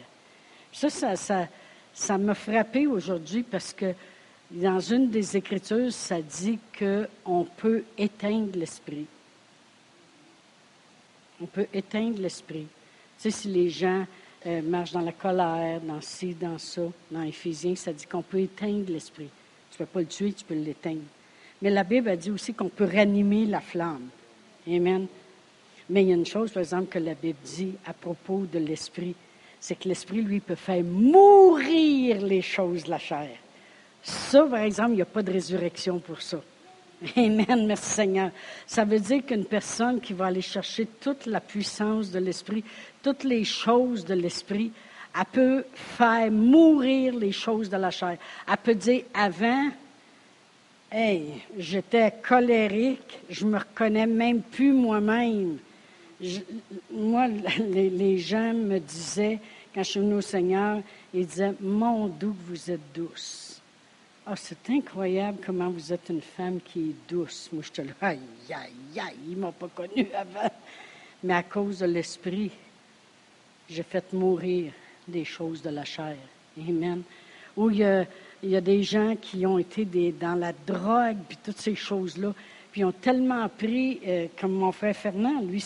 Ça m'a frappé aujourd'hui parce que dans une des Écritures, ça dit qu'on peut éteindre l'esprit. On peut éteindre l'esprit. Tu sais, si les gens marchent dans la colère, dans ci, dans ça, dans Éphésiens, ça dit qu'on peut éteindre l'esprit. Tu ne peux pas le tuer, tu peux l'éteindre. Mais la Bible a dit aussi qu'on peut ranimer la flamme. Amen. Mais il y a une chose, par exemple, que la Bible dit à propos de l'esprit, c'est que l'esprit, lui, peut faire mourir les choses de la chair. Ça, par exemple, il n'y a pas de résurrection pour ça. Amen, merci Seigneur. Ça veut dire qu'une personne qui va aller chercher toute la puissance de l'esprit, toutes les choses de l'esprit, elle peut faire mourir les choses de la chair. Elle peut dire avant, hey, j'étais colérique, je me reconnais même plus moi-même. Moi, les gens me disaient, quand je suis venue au Seigneur, ils disaient, mon doux que vous êtes douce. Ah, c'est incroyable comment vous êtes une femme qui est douce. Moi, je te le dis, aïe, aïe, aïe, ils ne m'ont pas connue avant. Mais à cause de l'esprit, j'ai fait mourir des choses de la chair. Amen. Où il y a des gens qui ont été dans la drogue, puis toutes ces choses-là, puis ils ont tellement pris, comme mon frère Fernand, lui,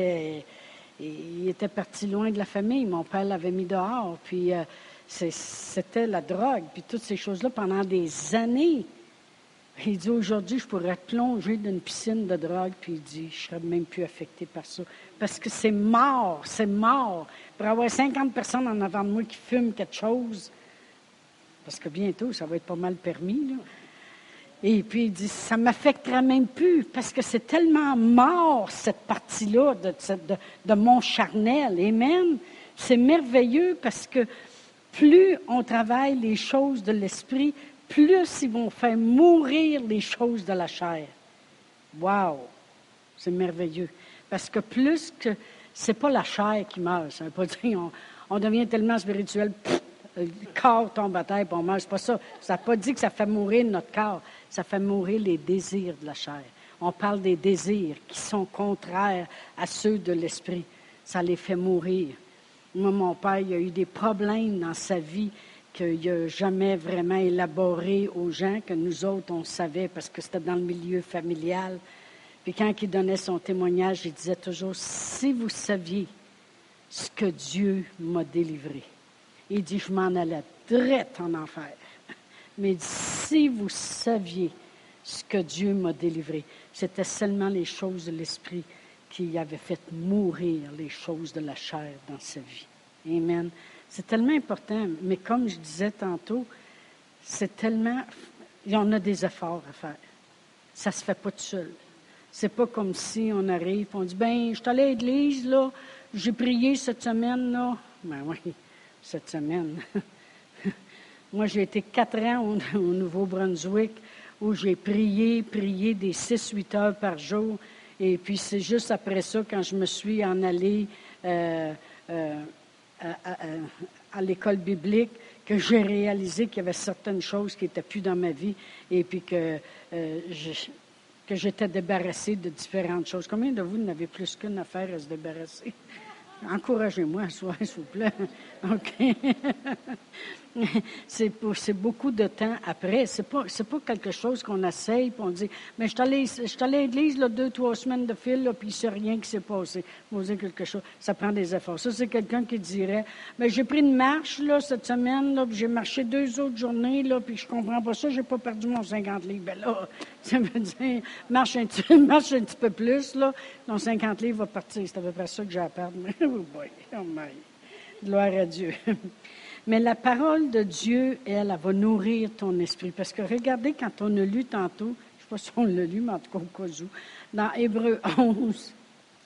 il était parti loin de la famille. Mon père l'avait mis dehors, puis c'était la drogue, puis toutes ces choses-là pendant des années. Il dit, aujourd'hui, je pourrais plonger dans une piscine de drogue, puis il dit, je ne serais même plus affecté par ça. Parce que c'est mort, c'est mort. Pour avoir 50 personnes en avant de moi qui fument quelque chose, parce que bientôt, ça va être pas mal permis, là. Et puis, il dit, ça ne m'affectera même plus, parce que c'est tellement mort, cette partie-là de mon charnel. Amen. C'est merveilleux, parce que plus on travaille les choses de l'esprit, plus ils vont faire mourir les choses de la chair. Wow! C'est merveilleux. Parce que plus que... C'est pas la chair qui meurt. Ça veut pas dire on devient tellement spirituel, le corps tombe à terre et on meurt. C'est pas ça. Ça n'a pas dit que ça fait mourir notre corps. Ça fait mourir les désirs de la chair. On parle des désirs qui sont contraires à ceux de l'esprit. Ça les fait mourir. Moi, mon père, il a eu des problèmes dans sa vie qu'il n'a jamais vraiment élaboré aux gens, que nous autres, on savait parce que c'était dans le milieu familial. Puis quand il donnait son témoignage, il disait toujours, si vous saviez ce que Dieu m'a délivré. Il dit, je m'en allais direct en enfer. Mais il dit, si vous saviez ce que Dieu m'a délivré, c'était seulement les choses de l'esprit qui avaient fait mourir les choses de la chair dans sa vie. Amen. C'est tellement important, mais comme je disais tantôt, c'est tellement... On a des efforts à faire. Ça ne se fait pas tout seul. C'est pas comme si on arrive et on dit, ben, je suis allé à l'église, là, j'ai prié cette semaine, là. Ben oui, cette semaine. Moi, j'ai été 4 ans au Nouveau-Brunswick où j'ai prié des 6-8 heures par jour. Et puis, c'est juste après ça, quand je me suis en allée à l'école biblique, que j'ai réalisé qu'il y avait certaines choses qui n'étaient plus dans ma vie et puis que j'étais débarrassée de différentes choses. Combien de vous n'avez plus qu'une affaire à se débarrasser? encouragez-moi ce soir, s'il vous plaît. OK. C'est beaucoup de temps après. C'est pas quelque chose qu'on essaye, puis on dit, mais je suis allé à l'église, là, 2-3 semaines de fil, là, puis il ne sait rien qui s'est passé. Vous dire quelque chose, ça prend des efforts. Ça, c'est quelqu'un qui dirait, mais j'ai pris une marche, là, cette semaine, là, puis j'ai marché 2 autres journées, là, puis je comprends pas ça, j'ai pas perdu mon 50 livres. Ben là, ça veut dire, marche un petit peu plus, là, ton 50 livres va partir. C'est à peu près ça que j'ai à perdre. Oh boy, oh my. Gloire à Dieu. Mais la parole de Dieu, elle va nourrir ton esprit. Parce que regardez, quand on a lu tantôt, je ne sais pas si on l'a lu, mais en tout cas au cas où, dans Hébreux 11,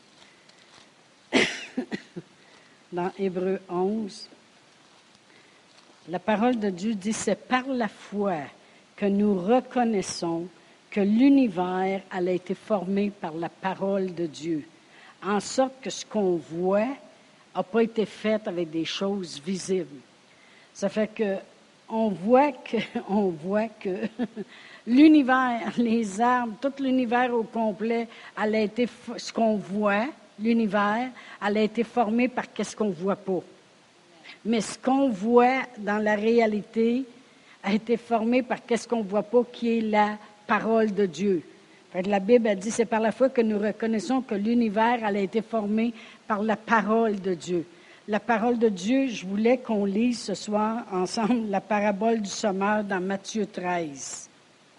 dans Hébreux 11, la parole de Dieu dit, c'est par la foi que nous reconnaissons que l'univers a été formé par la parole de Dieu, en sorte que ce qu'on voit n'a pas été fait avec des choses visibles. Ça fait que on voit que l'univers, les arbres, tout l'univers au complet, ce qu'on voit, l'univers, elle a été formé par qu'est-ce qu'on voit pas. Mais ce qu'on voit dans la réalité a été formé par qu'est-ce qu'on voit pas, qui est la parole de Dieu. Fait que la Bible a dit, c'est par la foi que nous reconnaissons que l'univers a été formé par la parole de Dieu. La parole de Dieu, je voulais qu'on lise ce soir ensemble la parabole du semeur dans Matthieu 13.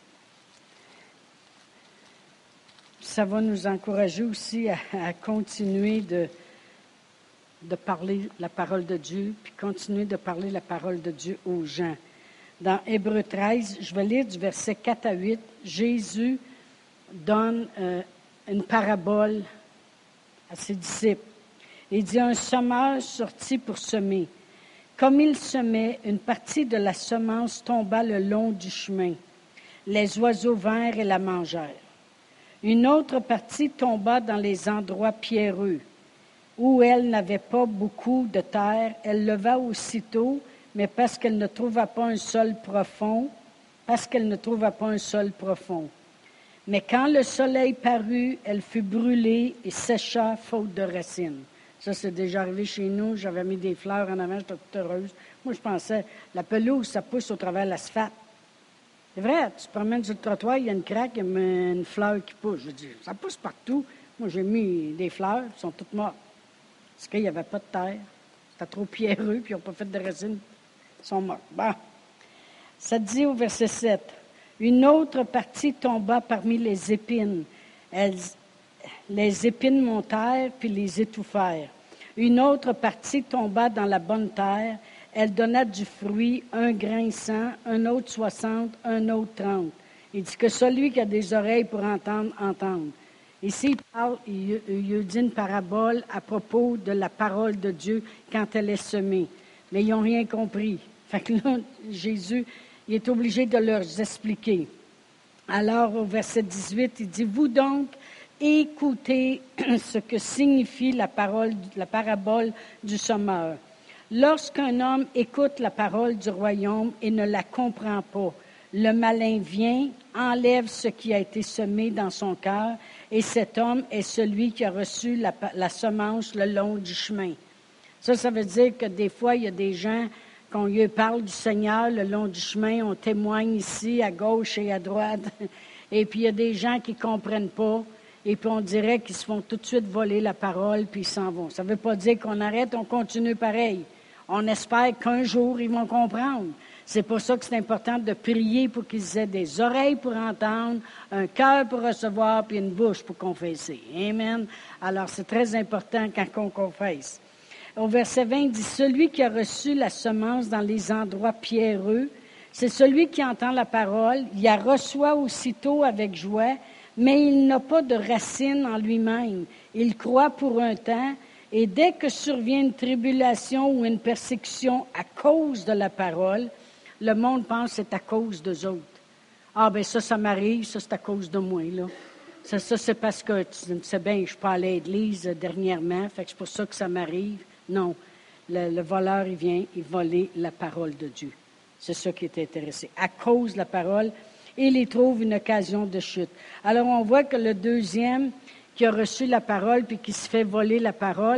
Ça va nous encourager aussi à continuer de parler la parole de Dieu, puis continuer de parler la parole de Dieu aux gens. Dans Hébreux 13, je vais lire du verset 4 à 8, Jésus donne une parabole à ses disciples. Il dit, un semeur sortit pour semer. Comme il semait, une partie de la semence tomba le long du chemin. Les oiseaux vinrent et la mangèrent. Une autre partie tomba dans les endroits pierreux, où elle n'avait pas beaucoup de terre. Elle leva aussitôt, mais parce qu'elle ne trouva pas un sol profond. Mais quand le soleil parut, elle fut brûlée et sécha faute de racines. Ça, c'est déjà arrivé chez nous. J'avais mis des fleurs en avant, j'étais toute heureuse. Moi, je pensais, la pelouse, ça pousse au travers de l'asphalte. C'est vrai, tu te promènes sur le trottoir, il y a une craque, il y a une fleur qui pousse. Je dis, ça pousse partout. Moi, j'ai mis des fleurs, elles sont toutes mortes. Parce qu'il n'y avait pas de terre. C'était trop pierreux, puis ils n'ont pas fait de racines. Ils sont morts. Bon. Ça dit au verset 7. Une autre partie tomba parmi les épines. Les épines montèrent, puis les étouffèrent. Une autre partie tomba dans la bonne terre. Elle donna du fruit, un grain 100, un autre 60, un autre 30. Il dit que celui qui a des oreilles pour entendre, entende. Ici, il dit une parabole à propos de la parole de Dieu quand elle est semée. Mais ils n'ont rien compris. Fait que là, Jésus, il est obligé de leur expliquer. Alors, au verset 18, il dit, vous donc, écoutez ce que signifie la parabole du semeur. Lorsqu'un homme écoute la parole du royaume et ne la comprend pas, le malin vient, enlève ce qui a été semé dans son cœur, et cet homme est celui qui a reçu la semence le long du chemin. Ça veut dire que des fois, il y a des gens, qu'on lui parle du Seigneur le long du chemin, on témoigne ici, à gauche et à droite, et puis il y a des gens qui ne comprennent pas, et puis on dirait qu'ils se font tout de suite voler la parole, puis ils s'en vont. Ça ne veut pas dire qu'on arrête, on continue pareil. On espère qu'un jour, ils vont comprendre. C'est pour ça que c'est important de prier pour qu'ils aient des oreilles pour entendre, un cœur pour recevoir, puis une bouche pour confesser. Amen. Alors, c'est très important quand on confesse. Au verset 20, il dit, celui qui a reçu la semence dans les endroits pierreux, c'est celui qui entend la parole, il la reçoit aussitôt avec joie, mais il n'a pas de racine en lui-même. Il croit pour un temps, et dès que survient une tribulation ou une persécution à cause de la parole, le monde pense que c'est à cause d'eux autres. Ah, ben ça m'arrive, ça c'est à cause de moi, là. Ça c'est parce que, tu sais bien, je suis pas allée à l'église dernièrement, fait que c'est pour ça que ça m'arrive. Non, le voleur, il vient, il voler la parole de Dieu. C'est ça qui est intéressé. À cause de la parole, il y trouve une occasion de chute. Alors, on voit que le deuxième qui a reçu la parole puis qui se fait voler la parole,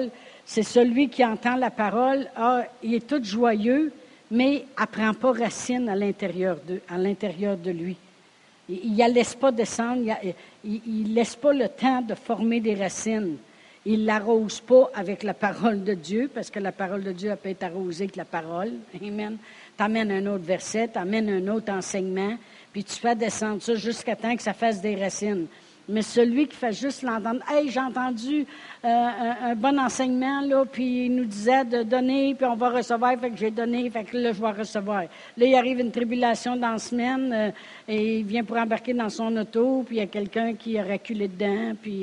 C'est celui qui entend la parole, il est tout joyeux, mais elle ne prend pas racine à l'intérieur de lui. Il ne la laisse pas descendre, il ne laisse pas le temps de former des racines. Il ne l'arrose pas avec la parole de Dieu, parce que la parole de Dieu elle peut être arrosée avec la parole. Amen. Tu amènes un autre verset, tu amènes un autre enseignement, puis tu fais descendre ça jusqu'à temps que ça fasse des racines. Mais celui qui fait juste l'entendre, « Hey, j'ai entendu un bon enseignement, là, puis il nous disait de donner, puis on va recevoir, fait que j'ai donné, fait que là, je vais recevoir. » Là, il arrive une tribulation dans la semaine, et il vient pour embarquer dans son auto, puis il y a quelqu'un qui a reculé dedans, puis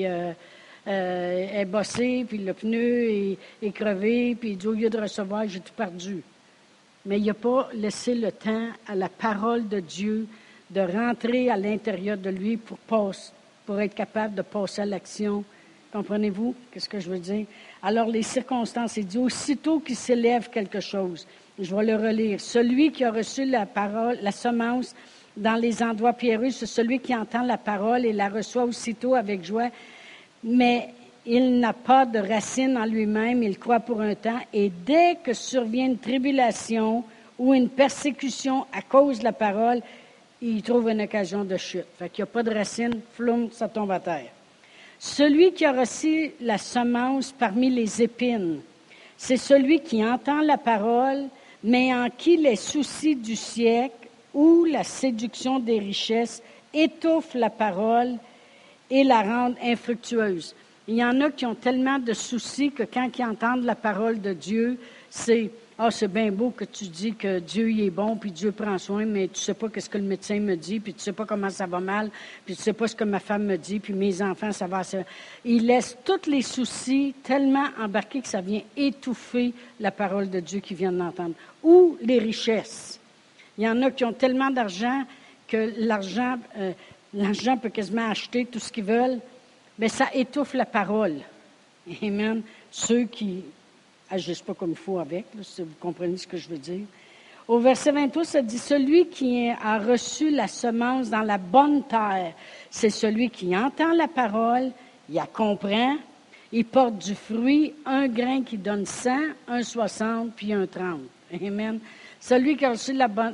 est bossé, puis le pneu est crevé, puis il dit, au lieu de recevoir, j'ai tout perdu. Mais il n'a pas laissé le temps à la parole de Dieu de rentrer à l'intérieur de lui pour être capable de passer à l'action. Comprenez-vous qu'est-ce que je veux dire? Alors, les circonstances, il dit, aussitôt qu'il s'élève quelque chose, je vais le relire. Celui qui a reçu la parole, la semence dans les endroits pierreux, c'est celui qui entend la parole et la reçoit aussitôt avec joie, mais il n'a pas de racine en lui-même, il croit pour un temps, et dès que survient une tribulation ou une persécution à cause de la parole, il trouve une occasion de chute. Fait qu'il n'y a pas de racine, floum, ça tombe à terre. Celui qui a reçu la semence parmi les épines, c'est celui qui entend la parole, mais en qui les soucis du siècle ou la séduction des richesses étouffent la parole et la rendent infructueuse. Il y en a qui ont tellement de soucis que quand ils entendent la parole de Dieu, c'est c'est bien beau que tu dis que Dieu il est bon, puis Dieu prend soin, mais tu sais pas qu'est-ce que le médecin me dit, puis tu sais pas comment ça va mal, puis tu sais pas ce que ma femme me dit, puis mes enfants, ça va... Il laisse tous les soucis tellement embarqués que ça vient étouffer la parole de Dieu qu'ils viennent d'entendre. Ou les richesses. Il y en a qui ont tellement d'argent que l'argent peut quasiment acheter tout ce qu'ils veulent, mais ça étouffe la parole. Amen. Ceux qui agissent pas comme il faut avec, là, si vous comprenez ce que je veux dire. Au verset 23, ça dit, celui qui a reçu la semence dans la bonne terre, c'est celui qui entend la parole, il la comprend, il porte du fruit, un grain qui donne 100, un 60, puis un 30. Amen. Celui qui a reçu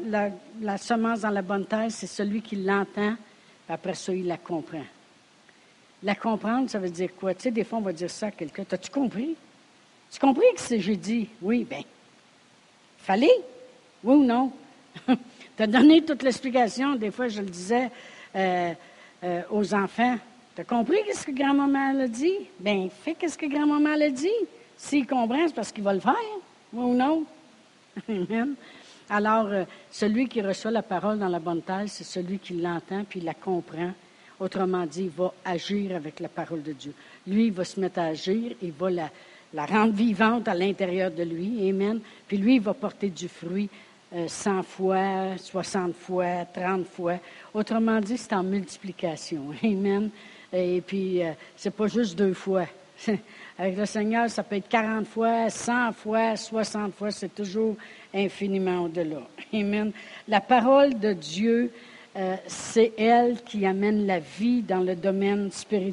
la semence dans la bonne terre, c'est celui qui l'entend, puis après ça, il la comprend. La comprendre, ça veut dire quoi? Tu sais, des fois, on va dire ça à quelqu'un. T'as-tu compris? Tu as compris ce que j'ai dit? Oui, bien. Fallait? Oui ou non? Tu as donné toute l'explication. Des fois, je le disais aux enfants. Tu as compris ce que grand-maman a dit? Bien, fais ce que grand-maman a dit. S'il comprend, c'est parce qu'il va le faire. Oui ou non? Amen. Alors, celui qui reçoit la parole dans la bonne terre, c'est celui qui l'entend puis la comprend. Autrement dit, il va agir avec la parole de Dieu. Lui, il va se mettre à agir, il va la rendre vivante à l'intérieur de lui. Amen. Puis lui, il va porter du fruit 100 fois, 60 fois, 30 fois. Autrement dit, c'est en multiplication. Amen. Et puis, c'est pas juste 2 fois. Avec le Seigneur, ça peut être 40 fois, 100 fois, 60 fois. C'est toujours infiniment au-delà. Amen. La parole de Dieu, c'est elle qui amène la vie dans le domaine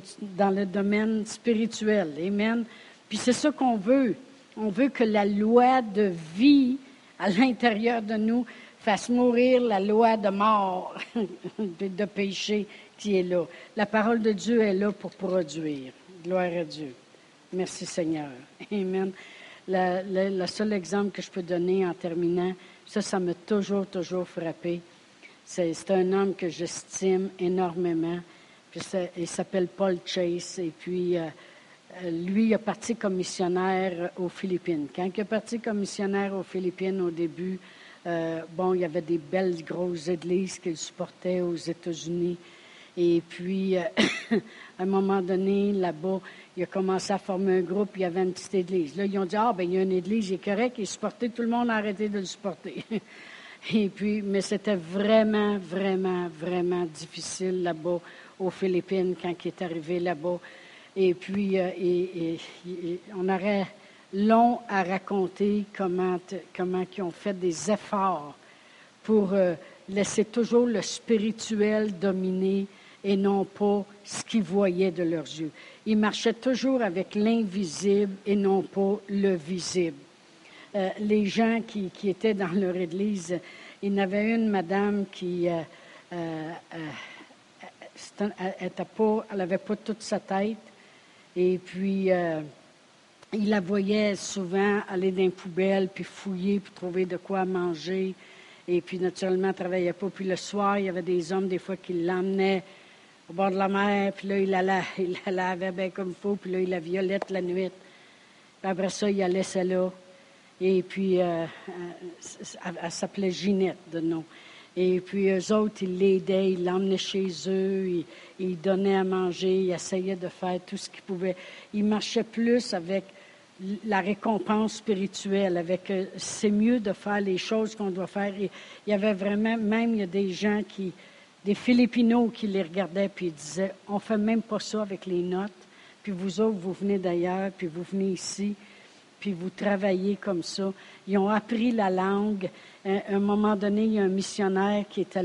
spirituel. Amen. Puis c'est ça qu'on veut. On veut que la loi de vie à l'intérieur de nous fasse mourir la loi de mort, de péché qui est là. La parole de Dieu est là pour produire. Gloire à Dieu. Merci Seigneur. Amen. Le seul exemple que je peux donner en terminant, ça m'a toujours frappé. C'est un homme que j'estime énormément. Puis il s'appelle Paul Chase. Et puis, lui, il est parti comme missionnaire aux Philippines. Quand il est parti comme missionnaire aux Philippines, au début, il y avait des belles grosses églises qu'il supportait aux États-Unis. Et puis, à un moment donné, là-bas, il a commencé à former un groupe, il y avait une petite église. Là, ils ont dit, il y a une église, il est correct, il est supporté, tout le monde a arrêté de le supporter. Et puis, mais c'était vraiment, vraiment, vraiment difficile là-bas aux Philippines quand il est arrivé là-bas. Et puis, on aurait long à raconter comment ils ont fait des efforts pour laisser toujours le spirituel dominer et non pas ce qu'ils voyaient de leurs yeux. Ils marchaient toujours avec l'invisible et non pas le visible. Les gens qui étaient dans leur église, il y en avait une madame qui elle n'avait pas toute sa tête, et puis il la voyait souvent aller dans les poubelles, puis fouiller, puis trouver de quoi manger, et puis naturellement, elle ne travaillait pas. Puis le soir, il y avait des hommes, des fois, qui l'emmenaient au bord de la mer, puis là, il la lavait bien comme il faut, puis là, il la violette la nuit. Puis après ça, il la laissait là. Et puis, elle s'appelait Ginette, de nom. Et puis, eux autres, ils l'aidaient, ils l'emmenaient chez eux, ils donnaient à manger, ils essayaient de faire tout ce qu'ils pouvaient. Ils marchaient plus avec la récompense spirituelle, avec c'est mieux de faire les choses qu'on doit faire. Et il y avait vraiment, même il y a des gens des Philippinos qui les regardaient, puis ils disaient, on fait même pas ça avec les notes, puis vous autres, vous venez d'ailleurs, puis vous venez ici, puis vous travaillez comme ça. Ils ont appris la langue. À un moment donné, il y a un autre missionnaire qui est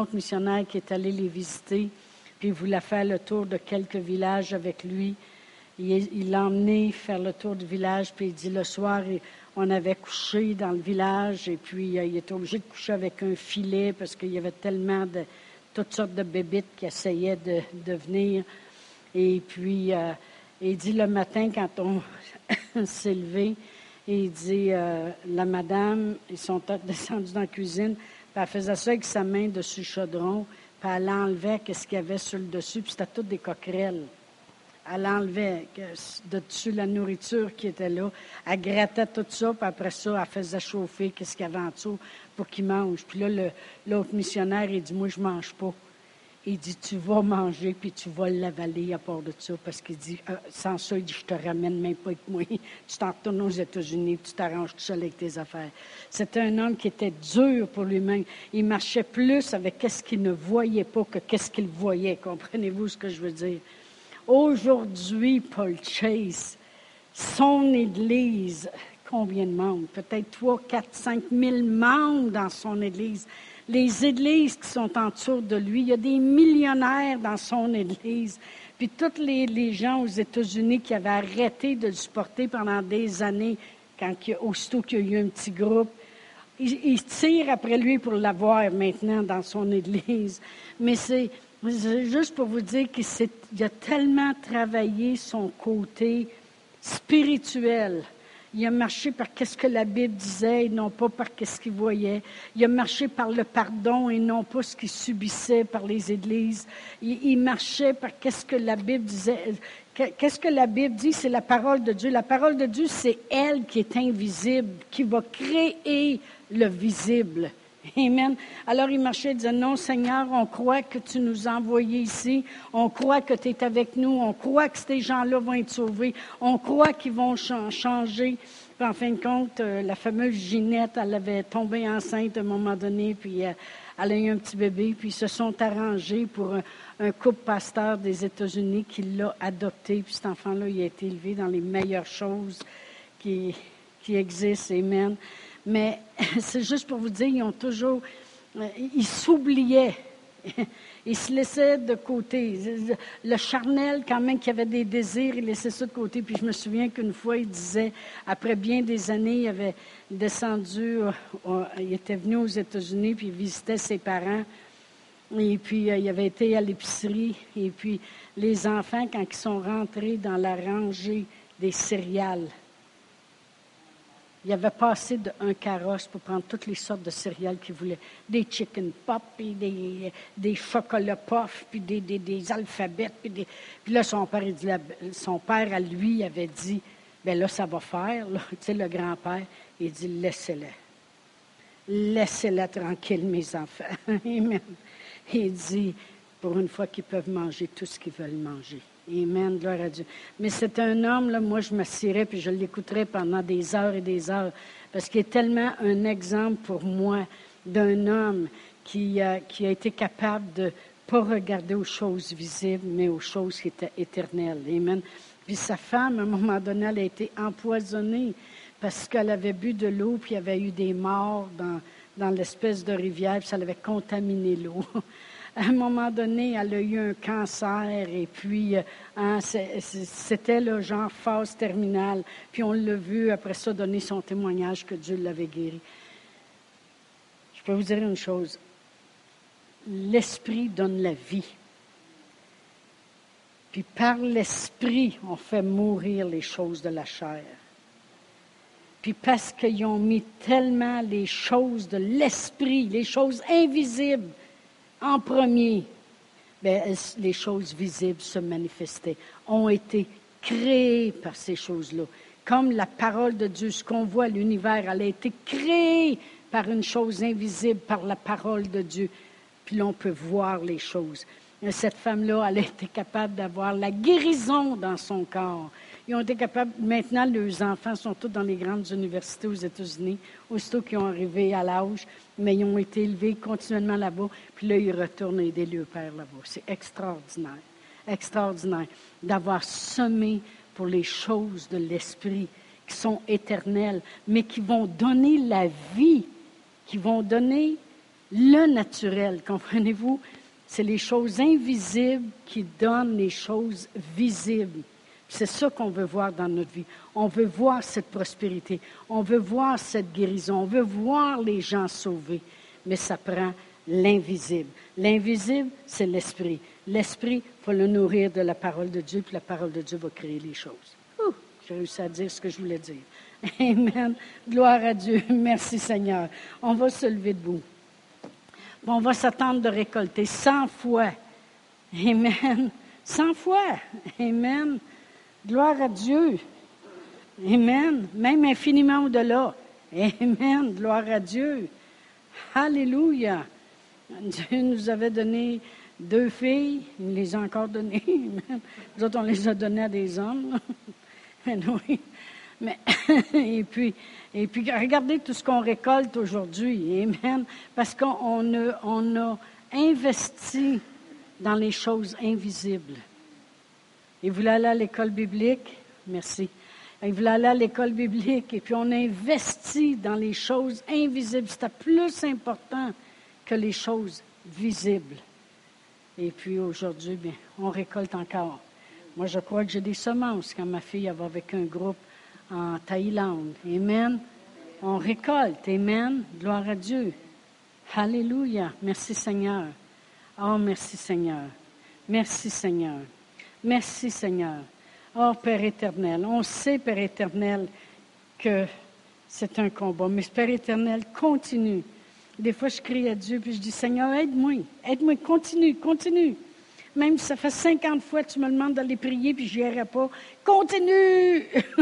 allé les visiter, puis il voulait faire le tour de quelques villages avec lui. Il l'a emmené faire le tour du village, puis il dit, le soir, on avait couché dans le village, et puis il était obligé de coucher avec un filet, parce qu'il y avait tellement de toutes sortes de bébites qui essayaient de venir. Et puis, il dit, le matin, quand on s'est levé, il dit, la madame, ils sont descendus dans la cuisine, puis elle faisait ça avec sa main dessus le chaudron, puis elle enlevait ce qu'il y avait sur le dessus, puis c'était toutes des coquerelles. Elle enlevait de dessus la nourriture qui était là. Elle grattait tout ça, puis après ça, elle faisait chauffer ce qu'il y avait en dessous pour qu'ils mangent. Puis là, l'autre missionnaire, il dit, moi, je mange pas. Il dit, tu vas manger, puis tu vas l'avaler à part de ça, parce qu'il dit, sans ça, il dit, je te ramène même pas avec moi. Tu t'en retournes aux États-Unis, puis tu t'arranges tout seul avec tes affaires. C'était un homme qui était dur pour lui-même. Il marchait plus avec ce qu'il ne voyait pas que qu'est-ce qu'il voyait. Comprenez-vous ce que je veux dire? Aujourd'hui, Paul Chase, son Église, combien de membres? Peut-être 3, 4, 5 000 membres dans son Église. Les églises qui sont en dessous de lui, il y a des millionnaires dans son Église. Puis tous les gens aux États-Unis qui avaient arrêté de le supporter pendant des années, aussitôt qu'il y a eu un petit groupe, ils tirent après lui pour l'avoir maintenant dans son Église. Mais c'est juste pour vous dire qu'il a tellement travaillé son côté spirituel. Il a marché par ce que la Bible disait et non pas par ce qu'il voyait. Il a marché par le pardon et non pas ce qu'il subissait par les églises. Il marchait par ce que la Bible disait. Qu'est-ce que la Bible dit? C'est la parole de Dieu. La parole de Dieu, c'est elle qui est invisible, qui va créer le visible. Amen. Alors il marchait et disait, non Seigneur, on croit que tu nous as envoyés ici, on croit que tu es avec nous, on croit que ces gens-là vont être sauvés, on croit qu'ils vont changer. Puis en fin de compte, la fameuse Ginette, elle avait tombé enceinte à un moment donné, puis elle a eu un petit bébé, puis ils se sont arrangés pour un couple pasteur des États-Unis qui l'a adopté, puis cet enfant-là, il a été élevé dans les meilleures choses qui existent. Amen. Mais c'est juste pour vous dire, ils s'oubliaient, ils se laissaient de côté. Le charnel, quand même, qui avait des désirs, il laissait ça de côté. Puis je me souviens qu'une fois, il disait, après bien des années, il avait descendu, il était venu aux États-Unis, puis il visitait ses parents. Et puis, il avait été à l'épicerie. Et puis, les enfants, quand ils sont rentrés dans la rangée des céréales, il avait passé d'un carrosse pour prendre toutes les sortes de céréales qu'il voulait. Des chicken pop, puis des chocolats puff, puis des alphabets. Puis là, son père, à lui, avait dit, bien là, ça va faire. Là. Tu sais, le grand-père, il dit, laissez-les. Laissez-les tranquilles, mes enfants. Amen. Il dit, pour une fois qu'ils peuvent manger tout ce qu'ils veulent manger. Amen, gloire à Dieu. Mais c'est un homme, là, moi je m'assirais puis je l'écouterais pendant des heures et des heures, parce qu'il est tellement un exemple pour moi d'un homme qui a été capable de pas regarder aux choses visibles, mais aux choses qui étaient éternelles. Amen. Puis sa femme, à un moment donné, elle a été empoisonnée parce qu'elle avait bu de l'eau, puis il y avait eu des morts dans l'espèce de rivière, puis ça l'avait contaminé l'eau. À un moment donné, elle a eu un cancer et puis c'était le genre phase terminale. Puis on l'a vu après ça donner son témoignage que Dieu l'avait guéri. Je peux vous dire une chose. L'Esprit donne la vie. Puis par l'Esprit, on fait mourir les choses de la chair. Puis parce qu'ils ont mis tellement les choses de l'Esprit, les choses invisibles, en premier, bien, les choses visibles se manifestaient, ont été créées par ces choses-là. Comme la parole de Dieu, ce qu'on voit, l'univers, elle a été créée par une chose invisible, par la parole de Dieu. Puis là, on peut voir les choses. Et cette femme-là, elle a été capable d'avoir la guérison dans son corps. Ils ont été capables, maintenant, leurs enfants sont tous dans les grandes universités aux États-Unis, aussitôt qu'ils ont arrivé à l'âge, mais ils ont été élevés continuellement là-bas, puis là, ils retournent aider leur père là-bas. C'est extraordinaire, extraordinaire d'avoir semé pour les choses de l'esprit qui sont éternelles, mais qui vont donner la vie, qui vont donner le naturel, comprenez-vous? C'est les choses invisibles qui donnent les choses visibles. C'est ça qu'on veut voir dans notre vie. On veut voir cette prospérité. On veut voir cette guérison. On veut voir les gens sauvés. Mais ça prend l'invisible. L'invisible, c'est l'esprit. L'esprit, il faut le nourrir de la parole de Dieu, puis la parole de Dieu va créer les choses. J'ai réussi à dire ce que je voulais dire. Amen. Gloire à Dieu. Merci Seigneur. On va se lever debout. On va s'attendre de récolter 100 fois. Amen. 100 fois. Amen. Gloire à Dieu. Amen. Même infiniment au-delà. Amen. Gloire à Dieu. Alléluia. Dieu nous avait donné 2 filles. Il nous les a encore données. Amen. Nous autres, on les a données à des hommes. Oui. Mais, et puis, regardez tout ce qu'on récolte aujourd'hui. Amen. Parce qu'on a investi dans les choses invisibles. Et vous voulez aller à l'école biblique? Merci. Et vous voulez aller à l'école biblique et puis on a investi dans les choses invisibles. C'était plus important que les choses visibles. Et puis aujourd'hui, bien, on récolte encore. Moi, je crois que j'ai des semences quand ma fille va avec un groupe en Thaïlande. Amen. On récolte. Amen. Gloire à Dieu. Alléluia. Merci Seigneur. Oh, merci Seigneur. Merci Seigneur. Merci Seigneur. Oh, Père éternel, on sait, Père éternel, que c'est un combat. Mais Père éternel, continue. Des fois, je crie à Dieu, puis je dis, Seigneur, aide-moi, continue. Même si ça fait 50 fois que tu me demandes d'aller prier, puis je n'irai pas, continue!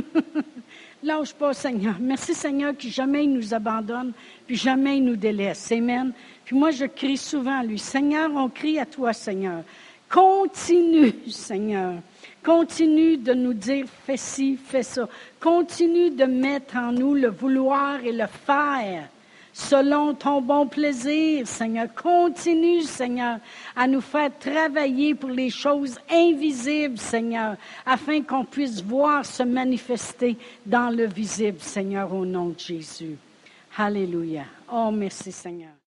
Lâche pas, Seigneur. Merci, Seigneur, que jamais il nous abandonne, puis jamais il nous délaisse. Amen. Puis moi, je crie souvent à lui, Seigneur, on crie à toi, Seigneur. Continue, Seigneur. Continue de nous dire, fais ci, fais ça. Continue de mettre en nous le vouloir et le faire selon ton bon plaisir, Seigneur. Continue, Seigneur, à nous faire travailler pour les choses invisibles, Seigneur, afin qu'on puisse voir se manifester dans le visible, Seigneur, au nom de Jésus. Alléluia. Oh, merci, Seigneur.